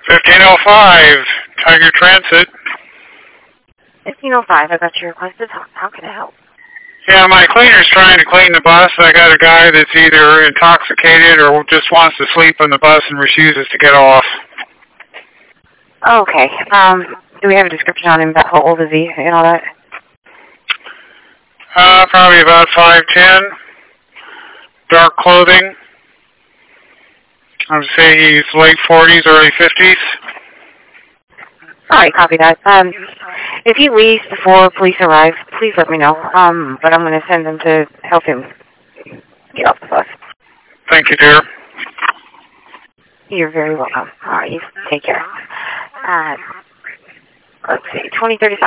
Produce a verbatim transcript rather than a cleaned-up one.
fifteen oh five, Tiger Transit. fifteen oh five, I got your request to talk. How can I help? Yeah, my cleaner's trying to clean the bus. I got a guy that's either intoxicated or just wants to sleep on the bus and refuses to get off. Okay. Um, do we have a description on him? About how old is he and all that? Uh, probably about five ten. Dark clothing. I would say he's late forties, early fifties. All right, copy that. Um, if he leaves before police arrive, please let me know. Um, but I'm going to send them to help him get off the bus. Thank you, dear. You're very welcome. All right, you take care. Uh, let's see, twenty thirty-five.